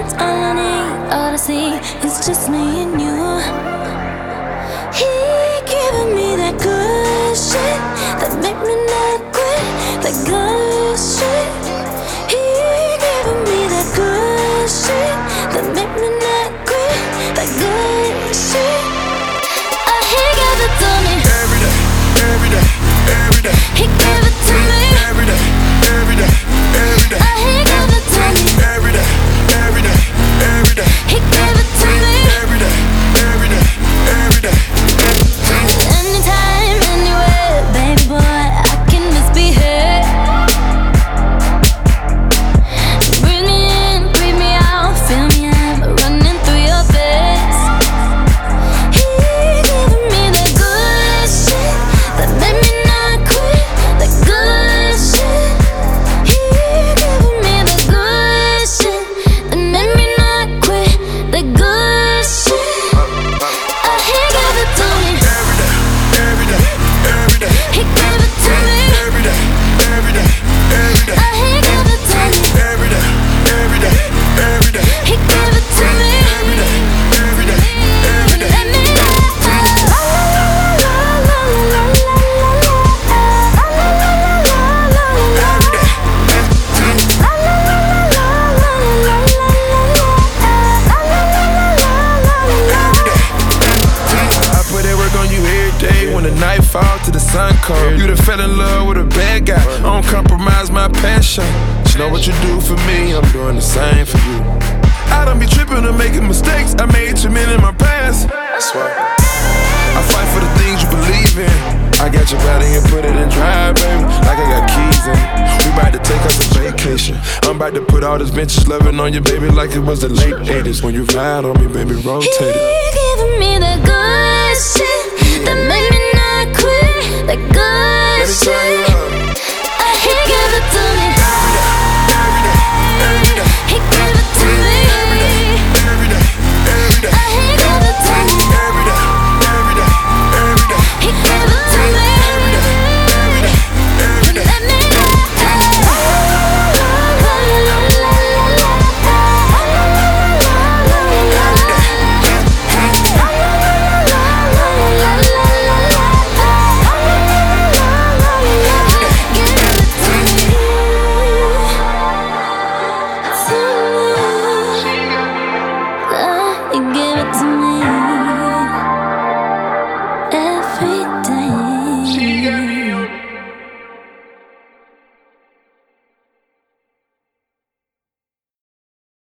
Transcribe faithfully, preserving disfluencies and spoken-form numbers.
It's all I need, all I see is just me and you. He giving me that good shit that make me not quit. That good shit. He giving me that good shit that make me not quit. That good shit. Oh, he gave it to me every day, every day, every day. He gave it to me every day, every day, every day. Oh, he gave it to me every day, every day, every day. He gave it to me every day, every day, every day. Anytime, anywhere, baby boy, I can just be here. Breathe me in, breathe me out, feel me, I'm running through your veins. He giving me that good shit that made me not quit. That good shit. He giving me the good shit that made me not quit. That good shit. Oh, he gave it to me. Every day, every day, He gave it to me every day, every day, every day. Oh, he gave it to me Every day, every day, every day. He gave it to me Every day, every day, every day. Let me know. La la la la la la la la la la la la. Every day. La la la la la la la la la la la. I put that work on you every day. When the night fall to the sun come, you done fell in love with a bad guy. I don't compromise my passion. You know what you do for me, I'm doing the same for you. I don't be tripping or making mistakes. I made too many in my past. That's why I fight for the things you believe in. I got your body and put it in drive, baby, like I got keys in it. We about to take us a vacation. I'm about to put all this vintage loving on you, baby, like it was the late eighties. When you ride on me, baby, rotate it. He giving me that good shit that made me not quit. That good Let me tell you shit.